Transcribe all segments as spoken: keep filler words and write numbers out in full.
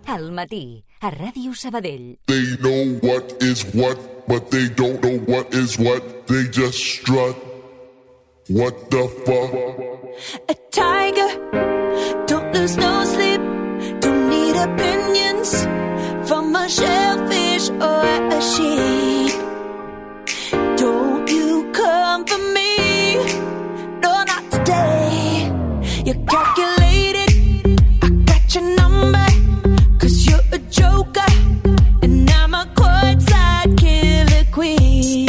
Al matí, a Ràdio Sabadell. They know what is what, but they don't know what is what. They just strut. What the fuck? A tiger, don't lose no sleep. Don't need opinions from a shellfish or a sheep. Don't you come for me, no, not today. You're calculated, I got your number, cause you're a joker, and I'm a courtside killer queen.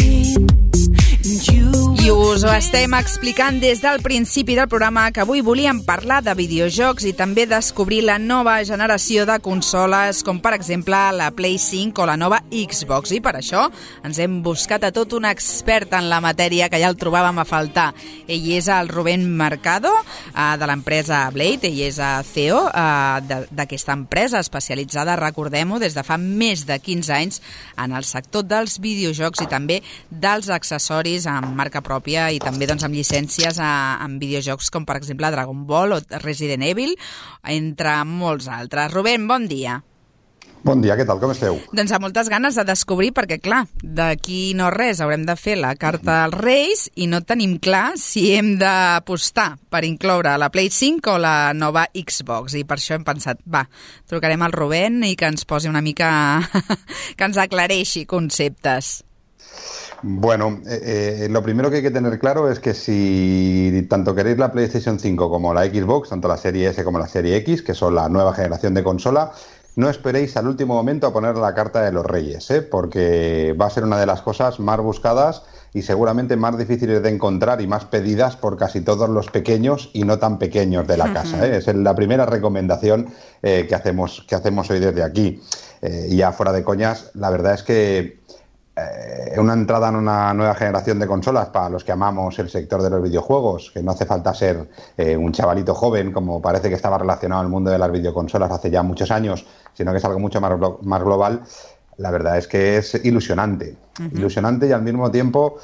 I us ho estem explicant des del principi del programa, que avui volíem parlar de videojocs i també descobrir la nova generació de consoles, com per exemple la Play cinc o la nova Xbox. I per això ens hem buscat a tot un expert en la matèria, que ja el trobàvem a faltar. Ell és el Rubén Mercado, eh, de l'empresa Blade. Ell és el C E O eh, d'aquesta empresa especialitzada, recordem-ho, des de fa més de quinze anys en el sector dels videojocs i també dels accessoris amb marca pròpia i també doncs, amb llicències a, en videojocs com per exemple Dragon Ball o Resident Evil, entre molts altres. Rubén, bon dia. Bon dia, què tal, com esteu? Doncs amb moltes ganes de descobrir, perquè clar, d'aquí no res, haurem de fer la carta als Reis i no tenim clar si hem d'apostar per incloure la Play cinc o la nova Xbox, i per això hem pensat, va, trucarem al Rubén i que ens posi una mica, que ens aclareixi conceptes. Bueno, eh, eh, lo primero que hay que tener claro es que si tanto queréis la PlayStation cinco como la Xbox, tanto la serie S como la serie X, que son la nueva generación de consola, no esperéis al último momento a poner la carta de los Reyes, ¿eh? Porque va a ser una de las cosas más buscadas y seguramente más difíciles de encontrar y más pedidas por casi todos los pequeños y no tan pequeños de la casa, ¿eh? Es la primera recomendación eh, que hacemos, que hacemos hoy desde aquí. Eh, ya fuera de coñas, la verdad es que Eh, una entrada en una nueva generación de consolas para los que amamos el sector de los videojuegos, que no hace falta ser eh, un chavalito joven, como parece que estaba relacionado al mundo de las videoconsolas hace ya muchos años, sino que es algo mucho más, más global. La verdad es que es ilusionante, uh-huh. ilusionante y al mismo tiempo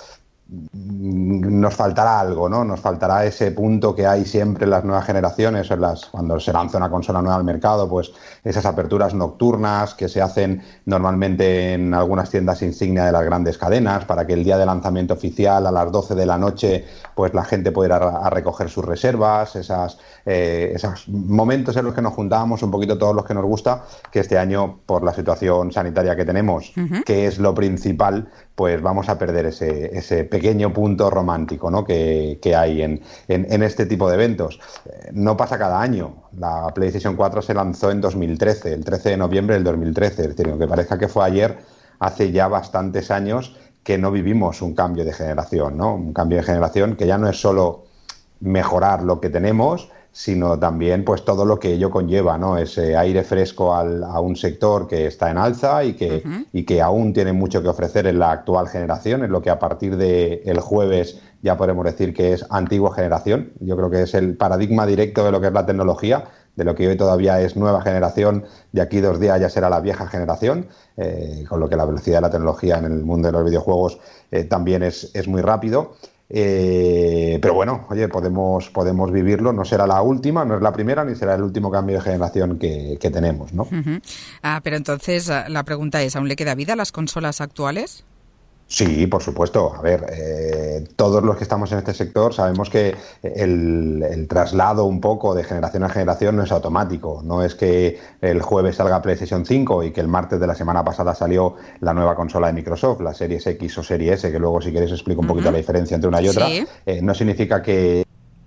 nos faltará algo, ¿no? Nos faltará ese punto que hay siempre en las nuevas generaciones, en las, cuando se lanza una consola nueva al mercado, pues esas aperturas nocturnas que se hacen normalmente en algunas tiendas insignia de las grandes cadenas, para que el día de lanzamiento oficial a las doce de la noche pues la gente pueda ir a, a recoger sus reservas, esas, eh, esos momentos en los que nos juntábamos un poquito todos los que nos gusta, que este año por la situación sanitaria que tenemos, uh-huh. que es lo principal, pues vamos a perder ese, ese pequeño punto romántico, ¿no? que, que hay en, en, en este tipo de eventos. Eh, no pasa cada año. La PlayStation cuatro se lanzó en dos mil trece, el trece de noviembre del dos mil trece. Es decir, aunque parezca que fue ayer, hace ya bastantes años que no vivimos un cambio de generación, ¿no? Un cambio de generación que ya no es solo mejorar lo que tenemos, sino también pues todo lo que ello conlleva, ¿no? Ese aire fresco al, a un sector que está en alza y que, uh-huh. y que aún tiene mucho que ofrecer en la actual generación, es lo que a partir del jueves ya podemos decir que es antigua generación. Yo creo que es el paradigma directo de lo que es la tecnología, de lo que hoy todavía es nueva generación, de aquí dos días ya será la vieja generación, eh, con lo que la velocidad de la tecnología en el mundo de los videojuegos eh, también es, es muy rápido. Eh, pero bueno, oye, podemos, podemos vivirlo, no será la última, no es la primera, ni será el último cambio de generación que, que tenemos, ¿no? Uh-huh. Ah, pero entonces la pregunta es, ¿aún le queda vida a las consolas actuales? Sí, por supuesto. A ver, eh, todos los que estamos en este sector sabemos que el, el traslado un poco de generación a generación no es automático. No es que el jueves salga PlayStation cinco y que el martes de la semana pasada salió la nueva consola de Microsoft, la Series X o Serie S, que luego si queréis explico un poquito uh-huh. la diferencia entre una y otra. Sí. Eh, no significa que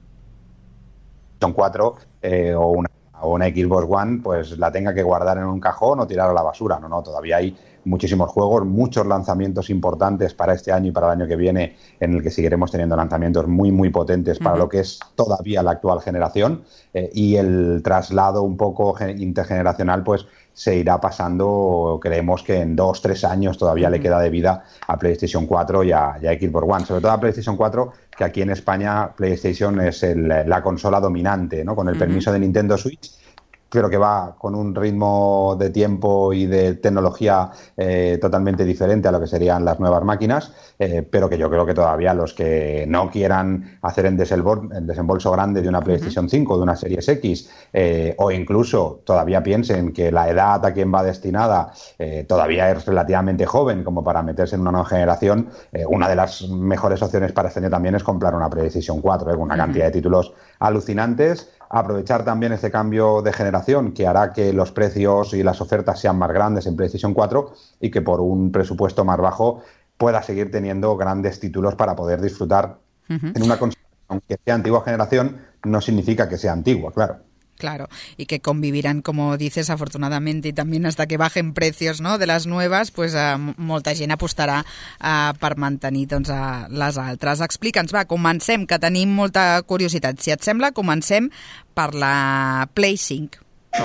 son cuatro eh, o una o una Xbox One pues la tenga que guardar en un cajón o tirar a la basura. No, no, todavía hay muchísimos juegos, muchos lanzamientos importantes para este año y para el año que viene, en el que seguiremos teniendo lanzamientos muy, muy potentes para uh-huh. lo que es todavía la actual generación, eh, y el traslado un poco intergeneracional pues se irá pasando, creemos que en dos, tres años todavía uh-huh. le queda de vida a PlayStation cuatro y a, y a Xbox One, sobre todo a PlayStation cuatro, que aquí en España PlayStation es el, la consola dominante, ¿no? Con el uh-huh. permiso de Nintendo Switch, pero que va con un ritmo de tiempo y de tecnología eh, totalmente diferente a lo que serían las nuevas máquinas, eh, pero que yo creo que todavía los que no quieran hacer el, desembolso, el desembolso grande de una PlayStation cinco, de una Series X, eh, o incluso todavía piensen que la edad a quien va destinada eh, todavía es relativamente joven como para meterse en una nueva generación, eh, una de las mejores opciones para este año también es comprar una PlayStation cuatro, eh, con una cantidad de títulos alucinantes. Aprovechar también este cambio de generación que hará que los precios y las ofertas sean más grandes en PlayStation cuatro y que por un presupuesto más bajo pueda seguir teniendo grandes títulos para poder disfrutar uh-huh. en una consola. Aunque sea antigua generación, no significa que sea antigua, claro. Claro, y que convivirán, como dices, afortunadamente, y también hasta que bajen precios, no?, de les noves, pues, eh, molta gent apostarà eh, per mantenir doncs, eh, les altres. Explica'ns, va, comencem, que tenim molta curiositat. Si et sembla, comencem per la Play cinc.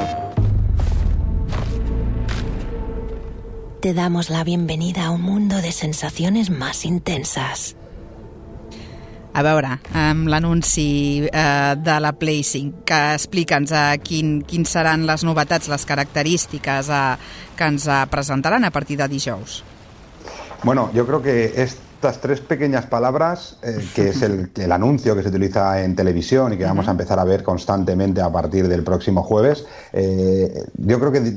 Te damos la bienvenida a un mundo de sensaciones más intensas. A veure, amb l'anunci eh, de la Play cinc, que explica'ns eh, quin, quins seran les novetats, les característiques eh, que ens eh, presentaran a partir de dijous. Bueno, yo creo que estas tres pequeñas palabras, eh, que es el, el anuncio que se utiliza en televisión y que vamos a empezar a ver constantemente a partir del próximo jueves, eh, yo creo que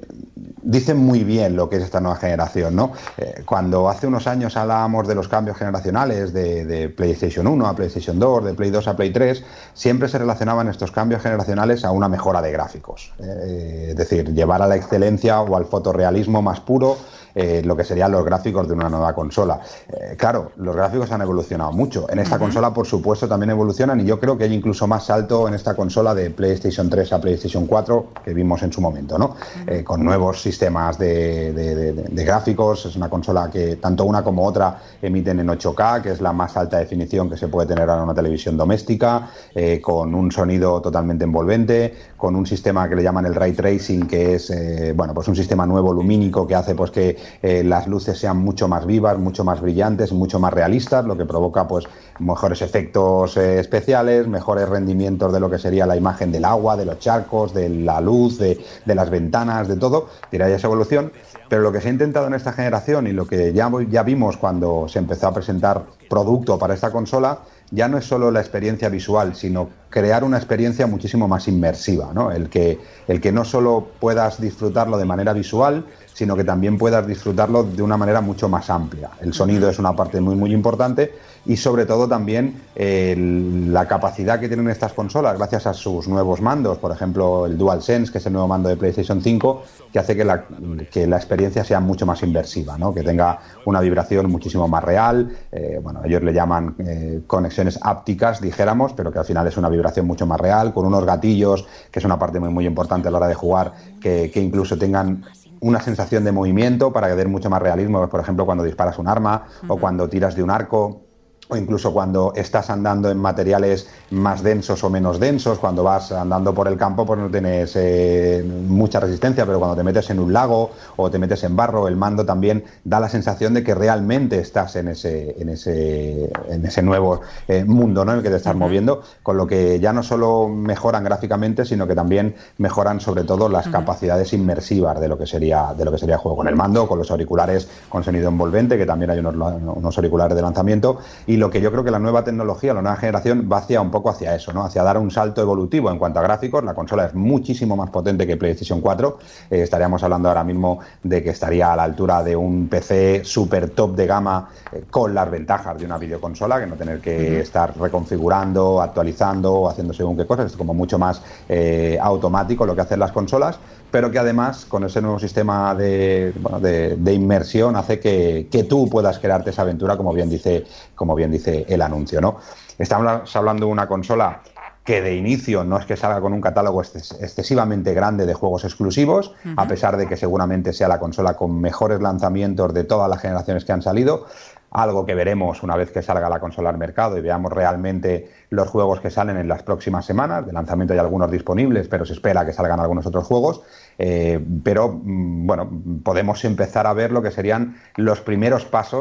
dicen muy bien lo que es esta nueva generación, ¿no? Eh, cuando hace unos años hablábamos de los cambios generacionales de, de PlayStation uno a PlayStation dos, de Play dos a Play tres, siempre se relacionaban estos cambios generacionales a una mejora de gráficos. Eh, es decir, llevar a la excelencia o al fotorrealismo más puro Eh, lo que serían los gráficos de una nueva consola. Eh, claro, los gráficos han evolucionado mucho. En esta uh-huh. consola, por supuesto, también evolucionan y yo creo que hay incluso más salto en esta consola de PlayStation tres a PlayStation cuatro que vimos en su momento, ¿no? Uh-huh. Eh, con nuevos sistemas de, de, de, de gráficos. Es una consola que tanto una como otra emiten en ocho K, que es la más alta definición que se puede tener en una televisión doméstica, eh, con un sonido totalmente envolvente, con un sistema que le llaman el Ray Tracing, que es eh, bueno, pues un sistema nuevo lumínico que hace pues que Eh, las luces sean mucho más vivas, mucho más brillantes, mucho más realistas, lo que provoca pues mejores efectos eh, especiales, mejores rendimientos de lo que sería la imagen del agua, de los charcos, de la luz, de, de las ventanas, de todo. Tiene esa evolución, pero lo que se ha intentado en esta generación y lo que ya, ya vimos cuando se empezó a presentar producto para esta consola, ya no es solo la experiencia visual, sino crear una experiencia muchísimo más inmersiva, ¿no? El que, el que no solo puedas disfrutarlo de manera visual, sino que también puedas disfrutarlo de una manera mucho más amplia. El sonido es una parte muy, muy importante y sobre todo también eh, la capacidad que tienen estas consolas gracias a sus nuevos mandos, por ejemplo el DualSense, que es el nuevo mando de PlayStation cinco, que hace que la, que la experiencia sea mucho más inmersiva, ¿no? Que tenga una vibración muchísimo más real, eh, bueno, ellos le llaman eh, conexiones ápticas, dijéramos, pero que al final es una vibración mucho más real, con unos gatillos, que es una parte muy, muy importante a la hora de jugar, que, que incluso tengan una sensación de movimiento para que den mucho más realismo, por ejemplo, cuando disparas un arma uh-huh. o cuando tiras de un arco, o incluso cuando estás andando en materiales más densos o menos densos. Cuando vas andando por el campo pues no tienes eh, mucha resistencia, pero cuando te metes en un lago o te metes en barro, el mando también da la sensación de que realmente estás en ese en ese en ese nuevo eh, mundo, ¿no?, en el que te estás uh-huh. moviendo, con lo que ya no solo mejoran gráficamente, sino que también mejoran sobre todo las uh-huh. capacidades inmersivas de lo que sería de lo que sería el juego, con el mando, con los auriculares con sonido envolvente, que también hay unos, unos auriculares de lanzamiento. Y lo que yo creo que la nueva tecnología, la nueva generación va hacia un poco hacia eso, ¿no? Hacia dar un salto evolutivo en cuanto a gráficos. La consola es muchísimo más potente que PlayStation cuatro. Eh, estaríamos hablando ahora mismo de que estaría a la altura de un P C super top de gama, eh, con las ventajas de una videoconsola, que no tener que uh-huh. estar reconfigurando, actualizando o haciendo según qué cosas. Es como mucho más eh, automático lo que hacen las consolas, pero que además con ese nuevo sistema de, bueno, de, de inmersión hace que, que tú puedas crearte esa aventura, como bien dice, como bien dice el anuncio, ¿no? Estamos hablando de una consola que de inicio no es que salga con un catálogo excesivamente grande de juegos exclusivos, uh-huh. a pesar de que seguramente sea la consola con mejores lanzamientos de todas las generaciones que han salido. Algo que veremos una vez que salga la consola al mercado y veamos realmente los juegos que salen en las próximas semanas. De lanzamiento hay algunos disponibles, pero se espera que salgan algunos otros juegos. Eh, pero, bueno, podemos empezar a ver lo que serían los primeros pasos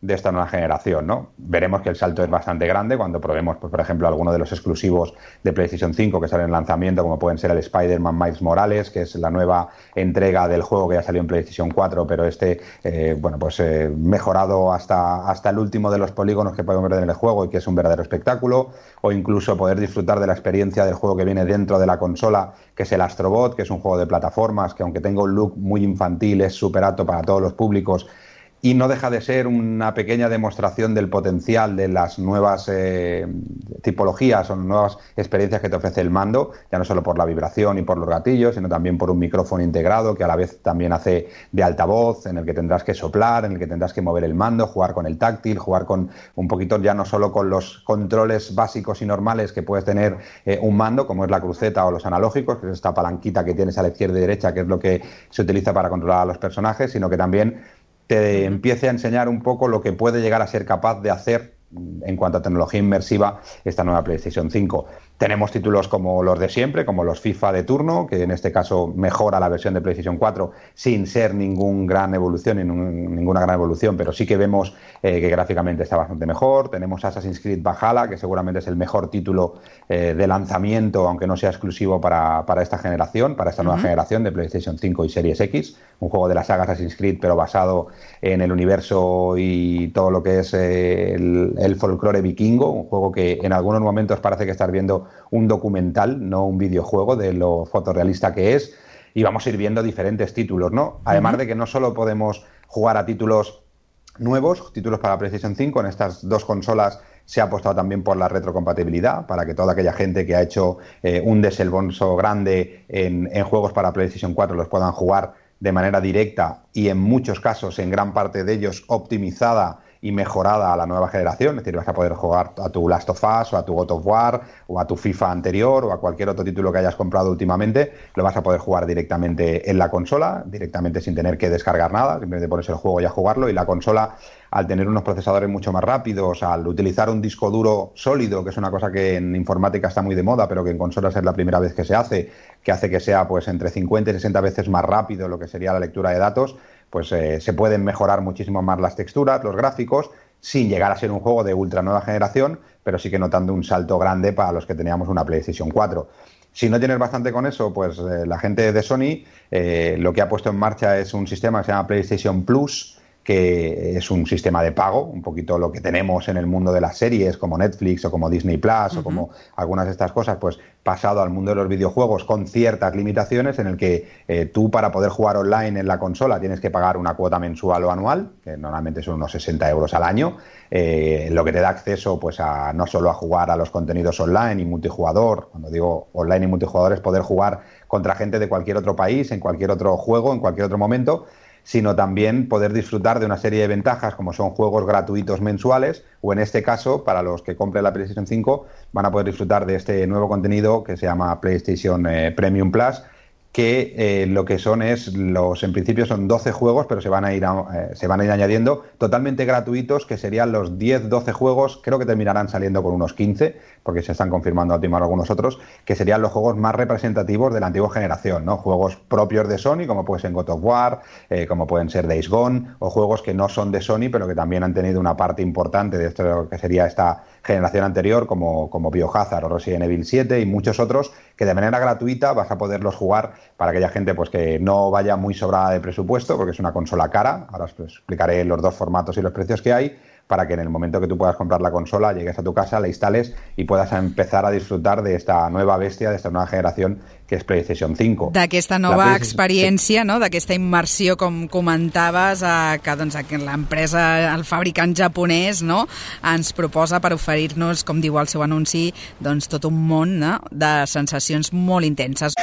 de esta nueva generación, ¿no? Veremos que el salto es bastante grande cuando probemos, pues, por ejemplo, alguno de los exclusivos de PlayStation cinco que salen en lanzamiento, como pueden ser el Spider-Man Miles Morales, que es la nueva entrega del juego que ya salió en PlayStation cuatro, pero este, eh, bueno, pues eh, mejorado hasta, hasta el último de los polígonos que podemos ver en el juego y que es un verdadero espectáculo, o incluso poder disfrutar de la experiencia del juego que viene dentro de la consola, que es el Astrobot, que es un juego de plataformas que, aunque tenga un look muy infantil, es súper apto para todos los públicos. Y no deja de ser una pequeña demostración del potencial de las nuevas eh, tipologías o nuevas experiencias que te ofrece el mando, ya no solo por la vibración y por los gatillos, sino también por un micrófono integrado que a la vez también hace de altavoz, en el que tendrás que soplar, en el que tendrás que mover el mando, jugar con el táctil, jugar con un poquito ya no solo con los controles básicos y normales que puedes tener eh, un mando, como es la cruceta o los analógicos, que es esta palanquita que tienes a la izquierda y derecha, que es lo que se utiliza para controlar a los personajes, sino que también te empiece a enseñar un poco lo que puede llegar a ser capaz de hacer en cuanto a tecnología inmersiva esta nueva PlayStation cinco. Tenemos títulos como los de siempre, como los FIFA de turno, que en este caso mejora la versión de PlayStation cuatro sin ser ningún gran evolución, ninguna gran evolución, pero sí que vemos eh, que gráficamente está bastante mejor. Tenemos Assassin's Creed Valhalla, que seguramente es el mejor título eh, de lanzamiento, aunque no sea exclusivo para, para esta generación, para esta nueva uh-huh. generación de PlayStation cinco y Series X, un juego de la saga Assassin's Creed, pero basado en el universo y todo lo que es eh, el, el folclore vikingo, un juego que en algunos momentos parece que estás viendo un documental, no un videojuego, de lo fotorrealista que es, y vamos a ir viendo diferentes títulos, ¿no? Además uh-huh. de que no solo podemos jugar a títulos nuevos, títulos para PlayStation cinco, en estas dos consolas se ha apostado también por la retrocompatibilidad, para que toda aquella gente que ha hecho eh, un desembolso grande en, en juegos para PlayStation cuatro los puedan jugar de manera directa y en muchos casos, en gran parte de ellos, optimizada y mejorada a la nueva generación. Es decir, vas a poder jugar a tu Last of Us o a tu God of War o a tu FIFA anterior o a cualquier otro título que hayas comprado últimamente, lo vas a poder jugar directamente en la consola, directamente sin tener que descargar nada, simplemente pones el juego y a jugarlo. Y la consola, al tener unos procesadores mucho más rápidos, al utilizar un disco duro sólido, que es una cosa que en informática está muy de moda, pero que en consolas es la primera vez que se hace, que hace que sea pues entre cincuenta y sesenta veces más rápido lo que sería la lectura de datos, pues eh, se pueden mejorar muchísimo más las texturas, los gráficos, sin llegar a ser un juego de ultra nueva generación, pero sí que notando un salto grande para los que teníamos una PlayStation cuatro. Si no tienes bastante con eso, pues eh, la gente de Sony eh, lo que ha puesto en marcha es un sistema que se llama PlayStation Plus, que es un sistema de pago, un poquito lo que tenemos en el mundo de las series, como Netflix o como Disney Plus, uh-huh. o como algunas de estas cosas, pues pasado al mundo de los videojuegos con ciertas limitaciones, en el que eh, tú, para poder jugar online en la consola, tienes que pagar una cuota mensual o anual, que normalmente son unos sesenta euros al año, eh, lo que te da acceso pues a no solo a jugar a los contenidos online y multijugador. Cuando digo online y multijugador es poder jugar contra gente de cualquier otro país, en cualquier otro juego, en cualquier otro momento, sino también poder disfrutar de una serie de ventajas, como son juegos gratuitos mensuales, o en este caso, para los que compren la PlayStation cinco, van a poder disfrutar de este nuevo contenido que se llama PlayStation eh, Premium Plus, que eh, lo que son es, los en principio son doce juegos, pero se van a ir a, eh, se van a ir añadiendo totalmente gratuitos, que serían los diez, doce juegos, creo que terminarán saliendo con unos quince, porque se están confirmando a última hora algunos otros, que serían los juegos más representativos de la antigua generación, ¿no? Juegos propios de Sony, como puede ser God of War, eh, como pueden ser Days Gone, o juegos que no son de Sony, pero que también han tenido una parte importante de esto que sería esta generación anterior, como, como Biohazard o Resident Evil siete y muchos otros, que de manera gratuita vas a poderlos jugar para aquella gente pues que no vaya muy sobrada de presupuesto, porque es una consola cara. Ahora os explicaré los dos formatos y los precios que hay, para que en el momento que tú puedas comprar la consola, llegues a tu casa, la instales y puedas empezar a disfrutar de esta nueva bestia, de esta nueva generación que és PlayStation cinco. D'aquesta nova experiència, sí. no? D'aquesta immersió, com comentaves, eh, que doncs, l'empresa, el fabricant japonès, no? ens proposa per oferir-nos, com diu el seu anunci, doncs, tot un món, no? de sensacions molt intenses.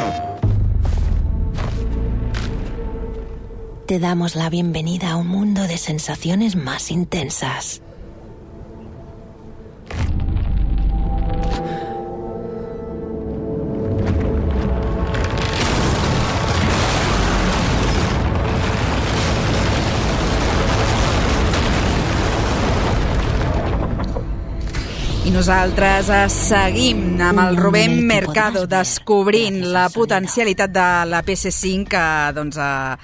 Te damos la bienvenida a un mundo de sensaciones más intensas. I nosaltres seguim amb el Rubén Mercado descobrint la potencialitat de la P S cinc que doncs,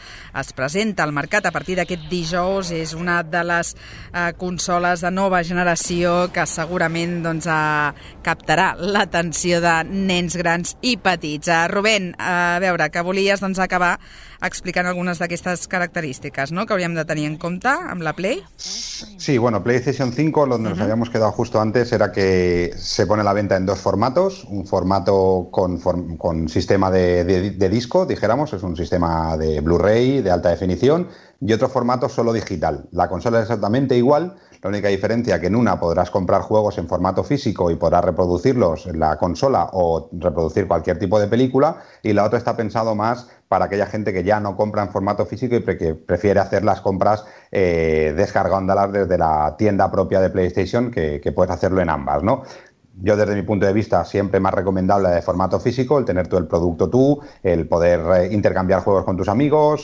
es presenta al mercat a partir d'aquest dijous. És una de les eh, consoles de nova generació que segurament doncs, eh, captarà l'atenció de nens grans i petits. Eh, Rubén, a veure, que volies doncs, acabar explicant algunes d'aquestes característiques, ¿no?, que hauríem de tenir en compte amb la Play. Sí, bueno, PlayStation cinco, donde uh-huh. nos habíamos quedado justo antes, era que se pone a la venta en dos formatos. Un formato con, con sistema de, de, de disco, dijéramos, es un sistema de Blu-ray, de alta definición, y otro formato solo digital. La consola es exactamente igual, la única diferencia que en una podrás comprar juegos en formato físico y podrás reproducirlos en la consola o reproducir cualquier tipo de película, y la otra está pensado más para aquella gente que ya no compra en formato físico y pre- que prefiere hacer las compras eh, descargándolas desde la tienda propia de PlayStation, que, que puedes hacerlo en ambas, ¿no? Yo, desde mi punto de vista, siempre más recomendable de formato físico, el tener tú el producto tú, el poder eh, intercambiar juegos con tus amigos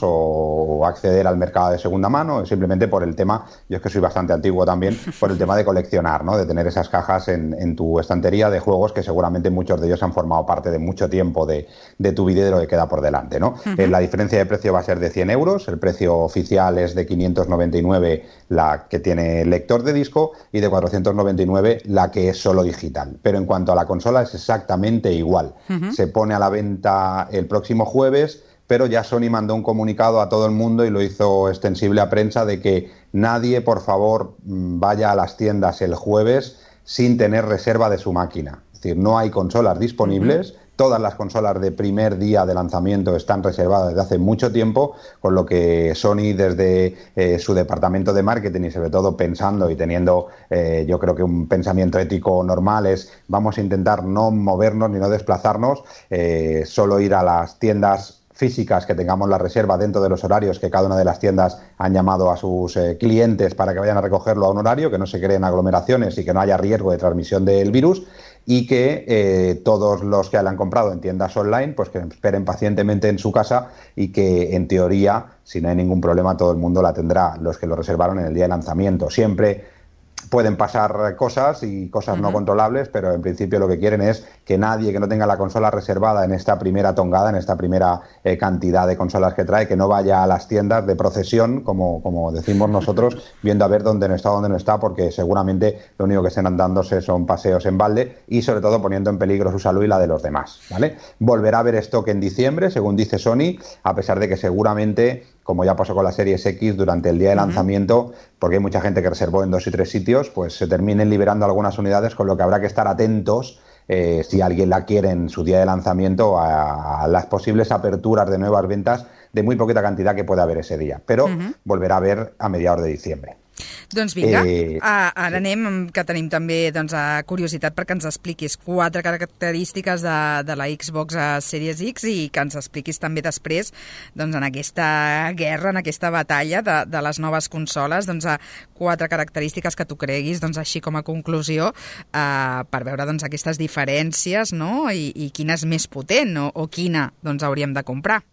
o acceder al mercado de segunda mano, simplemente por el tema, yo es que soy bastante antiguo también, por el tema de coleccionar, ¿no?, de tener esas cajas en, en tu estantería de juegos que seguramente muchos de ellos han formado parte de mucho tiempo de, de tu vida y de lo que queda por delante, ¿no? Uh-huh. Eh, la diferencia de precio va a ser de cien euros, el precio oficial es de quinientos noventa y nueve la que tiene lector de disco y de cuatrocientos noventa y nueve la que es solo digital. Pero en cuanto a la consola es exactamente igual. Uh-huh. Se pone a la venta el próximo jueves, pero ya Sony mandó un comunicado a todo el mundo y lo hizo extensible a prensa de que nadie, por favor, vaya a las tiendas el jueves sin tener reserva de su máquina. Es decir, no hay consolas disponibles. Uh-huh. Todas las consolas de primer día de lanzamiento están reservadas desde hace mucho tiempo, con lo que Sony, desde eh, su departamento de marketing y sobre todo pensando y teniendo, eh, yo creo que un pensamiento ético normal, es vamos a intentar no movernos ni no desplazarnos, eh, solo ir a las tiendas físicas que tengamos la reserva dentro de los horarios que cada una de las tiendas han llamado a sus eh, clientes para que vayan a recogerlo a un horario, que no se creen aglomeraciones y que no haya riesgo de transmisión del virus, y que eh, todos los que la han comprado en tiendas online pues que esperen pacientemente en su casa y que en teoría, si no hay ningún problema, todo el mundo la tendrá, los que lo reservaron en el día de lanzamiento. Siempre pueden pasar cosas y cosas uh-huh. no controlables, pero en principio lo que quieren es que nadie que no tenga la consola reservada en esta primera tongada, en esta primera eh, cantidad de consolas que trae, que no vaya a las tiendas de procesión, como, como decimos nosotros, viendo a ver dónde no está, dónde no está, porque seguramente lo único que estén dándose son paseos en balde y sobre todo poniendo en peligro su salud y la de los demás, ¿vale? Volverá a haber stock en diciembre, según dice Sony, a pesar de que seguramente, como ya pasó con la Series X, durante el día de lanzamiento, porque hay mucha gente que reservó en dos y tres sitios, pues se terminen liberando algunas unidades, con lo que habrá que estar atentos, eh, si alguien la quiere en su día de lanzamiento, a, a las posibles aperturas de nuevas ventas de muy poquita cantidad que puede haber ese día, però uh-huh. volverà a haver a mediados de diciembre. Doncs vinga, eh, ah, ara sí. anem, que tenim també doncs, a curiositat perquè ens expliquis quatre característiques de, de la Xbox Series X i que ens expliquis també després doncs, en aquesta guerra, en aquesta batalla de, de les noves consoles, doncs, a quatre característiques que tu creguis, doncs, així com a conclusió, eh, per veure doncs, aquestes diferències, no?, I, i quina és més potent o, o quina doncs, hauríem de comprar.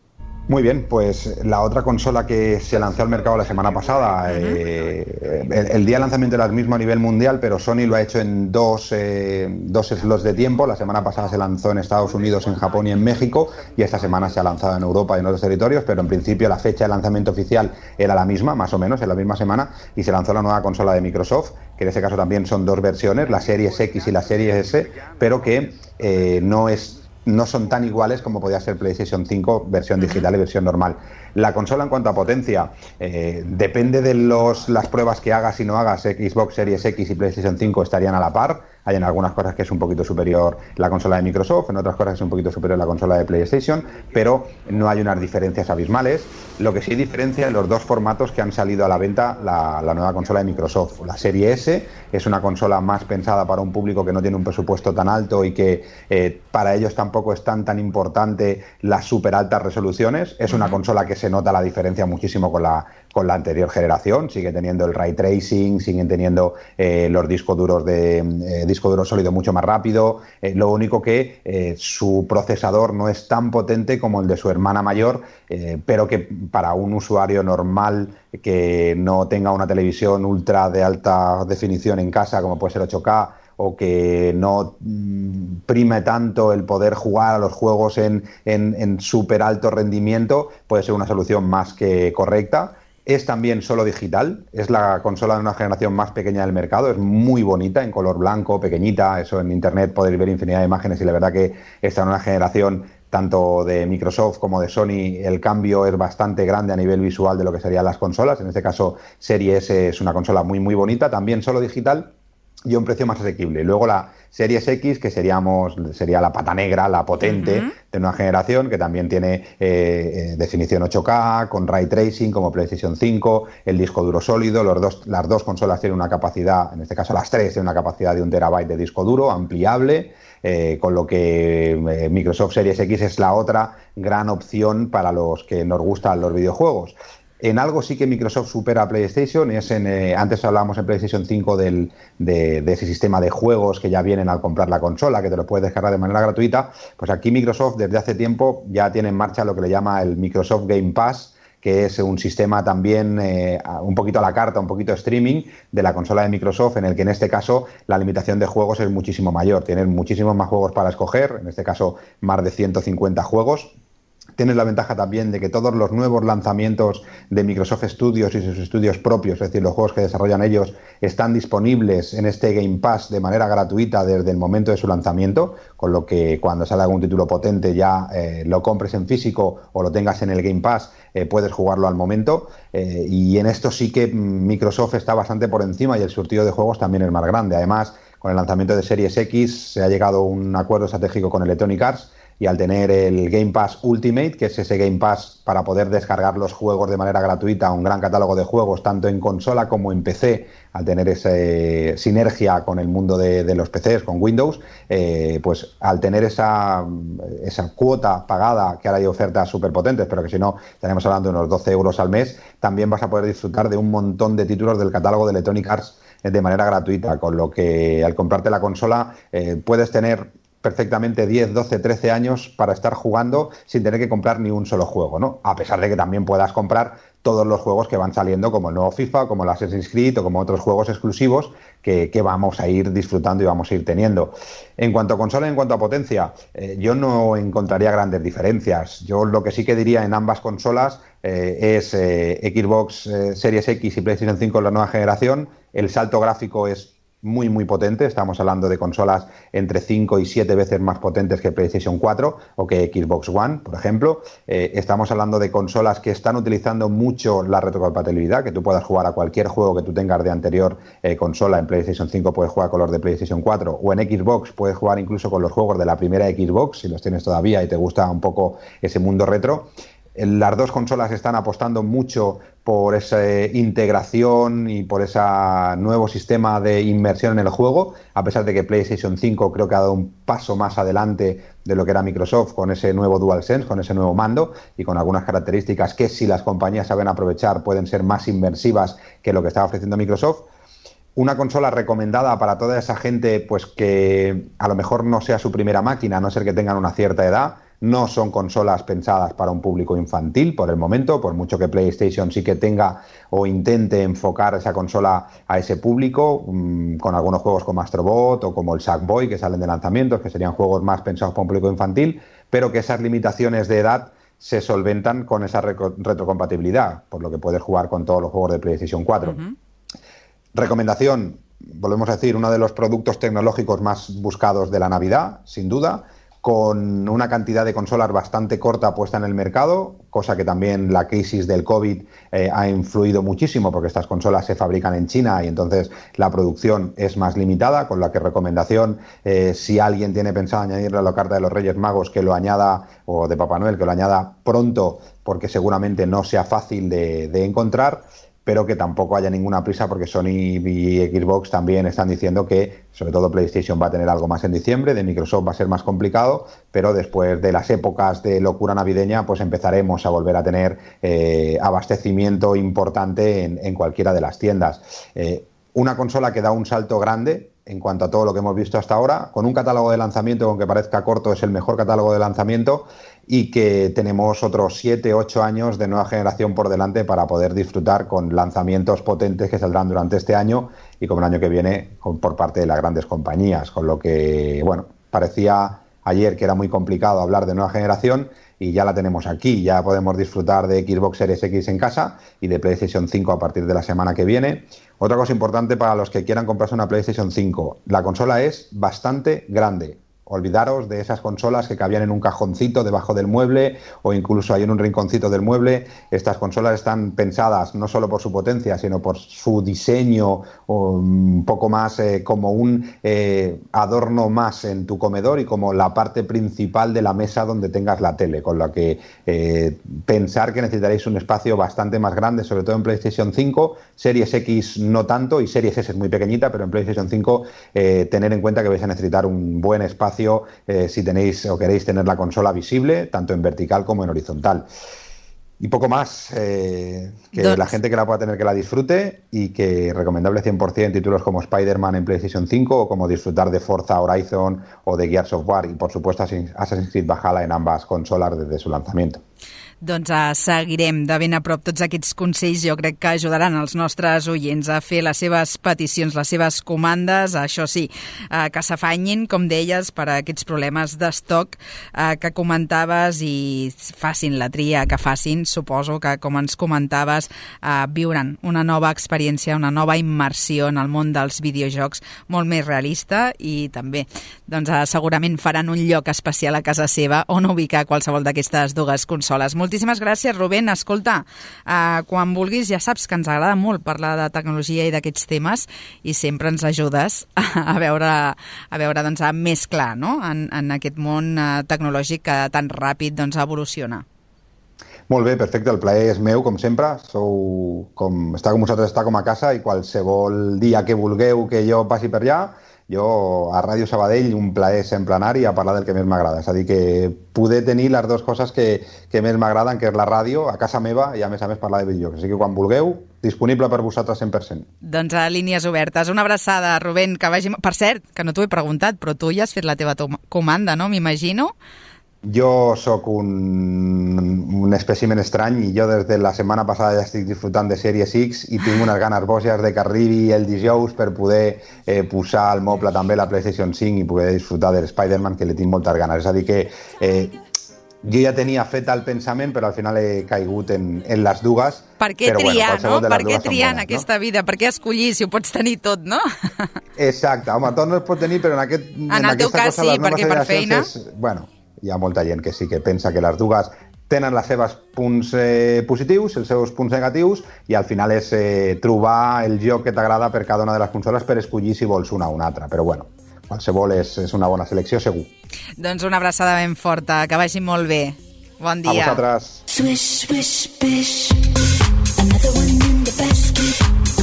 Muy bien, pues la otra consola que se lanzó al mercado la semana pasada, uh-huh. eh, el, el día de lanzamiento era el mismo a nivel mundial, pero Sony lo ha hecho en dos, eh, dos slots de tiempo. La semana pasada se lanzó en Estados Unidos, en Japón y en México, y esta semana se ha lanzado en Europa y en otros territorios, pero en principio la fecha de lanzamiento oficial era la misma, más o menos, en la misma semana, y se lanzó la nueva consola de Microsoft, que en este caso también son dos versiones, la Series X y la Series S, pero que eh, no es no son tan iguales como podía ser PlayStation cinco, versión digital y versión normal. La consola, en cuanto a potencia, eh, depende de los, las pruebas que hagas y no hagas. Xbox Series X y PlayStation cinco estarían a la par. Hay en algunas cosas que es un poquito superior la consola de Microsoft, en otras cosas es un poquito superior la consola de PlayStation, pero no hay unas diferencias abismales. Lo que sí diferencia en los dos formatos que han salido a la venta la, la nueva consola de Microsoft. La Serie S es una consola más pensada para un público que no tiene un presupuesto tan alto y que eh, para ellos tampoco es tan, tan importante las super altas resoluciones. Es una consola que se nota la diferencia muchísimo con la, con la anterior generación. Sigue teniendo el ray tracing, siguen teniendo eh, los discos duros de eh, disco duro sólido mucho más rápido. Eh, lo único que eh, su procesador no es tan potente como el de su hermana mayor, eh, pero que para un usuario normal que no tenga una televisión ultra de alta definición en casa, como puede ser ocho K, o que no mmm, prime tanto el poder jugar a los juegos en, en, en súper alto rendimiento, puede ser una solución más que correcta. Es también solo digital, es la consola de una generación más pequeña del mercado, es muy bonita, en color blanco, pequeñita, eso en internet podéis ver infinidad de imágenes y la verdad que esta nueva generación, tanto de Microsoft como de Sony, el cambio es bastante grande a nivel visual de lo que serían las consolas. En este caso, Serie S es una consola muy muy bonita, también solo digital y a un precio más asequible. Luego la Series X, que seríamos, sería la pata negra, la potente uh-huh. de una generación, que también tiene eh, definición ocho K, con Ray Tracing como PlayStation cinco, el disco duro sólido, los dos, las dos consolas tienen una capacidad, en este caso las tres, tienen una capacidad de un terabyte de disco duro, ampliable, eh, con lo que eh, Microsoft Series X es la otra gran opción para los que nos gustan los videojuegos. En algo sí que Microsoft supera a PlayStation, es en, eh, antes hablábamos en PlayStation cinco del, de, de ese sistema de juegos que ya vienen al comprar la consola, que te lo puedes descargar de manera gratuita. Pues aquí Microsoft desde hace tiempo ya tiene en marcha lo que le llama el Microsoft Game Pass, que es un sistema también eh, un poquito a la carta, un poquito streaming de la consola de Microsoft, en el que en este caso la limitación de juegos es muchísimo mayor. Tienes muchísimos más juegos para escoger, en este caso más de ciento cincuenta juegos. Tienes la ventaja también de que todos los nuevos lanzamientos de Microsoft Studios y sus estudios propios, es decir, los juegos que desarrollan ellos, están disponibles en este Game Pass de manera gratuita desde el momento de su lanzamiento, con lo que cuando sale algún título potente ya eh, lo compres en físico o lo tengas en el Game Pass, eh, puedes jugarlo al momento. Eh, y en esto sí que Microsoft está bastante por encima y el surtido de juegos también es más grande. Además, con el lanzamiento de Series X se ha llegado a un acuerdo estratégico con Electronic Arts, y al tener el Game Pass Ultimate, que es ese Game Pass para poder descargar los juegos de manera gratuita, un gran catálogo de juegos, tanto en consola como en P C, al tener esa sinergia con el mundo de, de los P Cs, con Windows, eh, pues al tener esa, esa cuota pagada, que ahora hay ofertas súper potentes, pero que si no, estaremos hablando de unos doce euros al mes, también vas a poder disfrutar de un montón de títulos del catálogo de Electronic Arts de manera gratuita, con lo que al comprarte la consola eh, puedes tener perfectamente diez, doce, trece años para estar jugando sin tener que comprar ni un solo juego, ¿no? A pesar de que también puedas comprar todos los juegos que van saliendo, como el nuevo FIFA, como el Assassin's Creed o como otros juegos exclusivos que, que vamos a ir disfrutando y vamos a ir teniendo. En cuanto a consola y en cuanto a potencia, eh, yo no encontraría grandes diferencias. Yo lo que sí que diría en ambas consolas eh, es eh, Xbox eh, Series X y PlayStation cinco en la nueva generación. El salto gráfico es muy muy potente, estamos hablando de consolas entre cinco y siete veces más potentes que PlayStation cuatro o que Xbox One, por ejemplo. Eh, estamos hablando de consolas que están utilizando mucho la retrocompatibilidad, que tú puedas jugar a cualquier juego que tú tengas de anterior eh, consola. En PlayStation cinco puedes jugar con los de PlayStation cuatro, o en Xbox puedes jugar incluso con los juegos de la primera Xbox, si los tienes todavía y te gusta un poco ese mundo retro. Las dos consolas están apostando mucho por esa integración y por ese nuevo sistema de inmersión en el juego, a pesar de que PlayStation cinco creo que ha dado un paso más adelante de lo que era Microsoft con ese nuevo DualSense, con ese nuevo mando y con algunas características que, si las compañías saben aprovechar, pueden ser más inmersivas que lo que estaba ofreciendo Microsoft. Una consola recomendada para toda esa gente pues que a lo mejor no sea su primera máquina, a no ser que tengan una cierta edad. No son consolas pensadas para un público infantil por el momento, por mucho que PlayStation sí que tenga o intente enfocar esa consola a ese público, mmm, con algunos juegos como Astrobot o como el Sackboy que salen de lanzamientos, que serían juegos más pensados para un público infantil, pero que esas limitaciones de edad se solventan con esa retro- retrocompatibilidad, por lo que puedes jugar con todos los juegos de PlayStation cuatro. Uh-huh. Recomendación, volvemos a decir, uno de los productos tecnológicos más buscados de la Navidad, sin duda, con una cantidad de consolas bastante corta puesta en el mercado, cosa que también la crisis del COVID eh, ha influido muchísimo, porque estas consolas se fabrican en China y entonces la producción es más limitada, con la que recomendación, eh, si alguien tiene pensado añadirle a la carta de los Reyes Magos, que lo añada, o de Papá Noel, que lo añada pronto, porque seguramente no sea fácil de, de encontrar, pero que tampoco haya ninguna prisa, porque Sony y Xbox también están diciendo que, sobre todo PlayStation va a tener algo más en diciembre, de Microsoft va a ser más complicado, pero después de las épocas de locura navideña, pues empezaremos a volver a tener eh, abastecimiento importante en, en cualquiera de las tiendas. Eh, una consola que da un salto grande en cuanto a todo lo que hemos visto hasta ahora, con un catálogo de lanzamiento que, aunque parezca corto, es el mejor catálogo de lanzamiento, y que tenemos otros siete, ocho años de nueva generación por delante para poder disfrutar con lanzamientos potentes que saldrán durante este año y como el año que viene por parte de las grandes compañías, con lo que, bueno, parecía ayer que era muy complicado hablar de nueva generación y ya la tenemos aquí, ya podemos disfrutar de Xbox Series X en casa y de PlayStation cinco a partir de la semana que viene. Otra cosa importante para los que quieran comprarse una PlayStation cinco, la consola es bastante grande. Olvidaros de esas consolas que cabían en un cajoncito debajo del mueble o incluso ahí en un rinconcito del mueble. Estas consolas están pensadas no solo por su potencia, sino por su diseño, un poco más eh, como un eh, adorno más en tu comedor y como la parte principal de la mesa donde tengas la tele, con lo que eh, pensar que necesitaréis un espacio bastante más grande, sobre todo en PlayStation cinco, Series X no tanto y Series S es muy pequeñita, pero en PlayStation cinco eh, tener en cuenta que vais a necesitar un buen espacio Eh, si tenéis o queréis tener la consola visible, tanto en vertical como en horizontal. Y poco más, eh, que Dos. la gente que la pueda tener que la disfrute y que recomendable cien por ciento títulos como Spider-Man en PlayStation cinco o como disfrutar de Forza Horizon o de Gears of War y por supuesto Assassin's Creed Valhalla en ambas consolas desde su lanzamiento. Doncs uh, seguirem de ben a prop tots aquests consells. Jo crec que ajudaran els nostres oients a fer les seves peticions, les seves comandes, això sí, uh, que s'afanyin, com deies, per a aquests problemes d'estoc uh, que comentaves i facin la tria que facin. Suposo que, com ens comentaves, uh, viuran una nova experiència, una nova immersió en el món dels videojocs molt més realista i també doncs, uh, segurament faran un lloc especial a casa seva on ubicar qualsevol d'aquestes dues consoles. Moltíssimes gràcies, Rubén. Escolta, eh, quan vulguis, ja saps que ens agrada molt parlar de tecnologia i d'aquests temes i sempre ens ajudes a veure, a veure doncs, a més clar, no?, en, en aquest món eh, tecnològic que tan ràpid doncs, evoluciona. Molt bé, perfecte, el plaer és meu, com sempre. Sou com, estar com vosaltres, estar com a casa i qualsevol dia que vulgueu que jo passi per allà, jo a Ràdio Sabadell un plaer sempre anar i a parlar del que més m'agrada. És a dir, que poder tenir les dues coses que, que més m'agraden, que és la ràdio, a casa meva i a més a més parlar de videojocs. Així que quan vulgueu, disponible per vosaltres cent per cent. Doncs a línies obertes. Una abraçada, Rubén, que vagi... Per cert, que no t'ho he preguntat, però tu ja has fet la teva comanda, no? M'imagino. Jo sóc un, un espècimen estrany i jo des de la setmana passada ja estic disfrutant de Series X i tinc unes ganes boges de que arribi el dijous per poder eh, posar al moble també la PlayStation cinc i poder disfrutar de Spider-Man, que li tinc moltes ganes. És a dir que eh, jo ja tenia fet el pensament, però al final he caigut en, en les dues. Per què però, triar, bueno, no? Per què triar en bones, aquesta no? vida? Per què escollir si ho pots tenir tot, no? Exacte, home, tot no es pot tenir, però en, aquest, en, en el teu cas cosa, sí, perquè per feina... És, bueno, hi ha molta gent que sí que pensa que les dues tenen les seves punts eh, positius, els seus punts negatius, i al final és eh, trobar el joc que t'agrada per cada una de les consoles per escollir si vols una o una altra. Però bueno, qualsevol és, és una bona selecció, segur. Doncs una abraçada ben forta, que vagi molt bé. Bon dia. A vosaltres. Swish, swish, bish. Another one in the basket.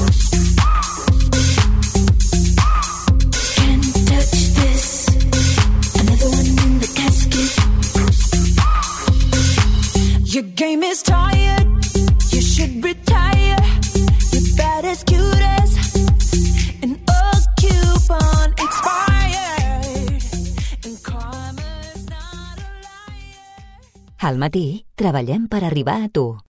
Your game is tired, you should retire. You're bad as cute as an old coupon expired. And karma's not a liar. Al matí, treballem per arribar a tu.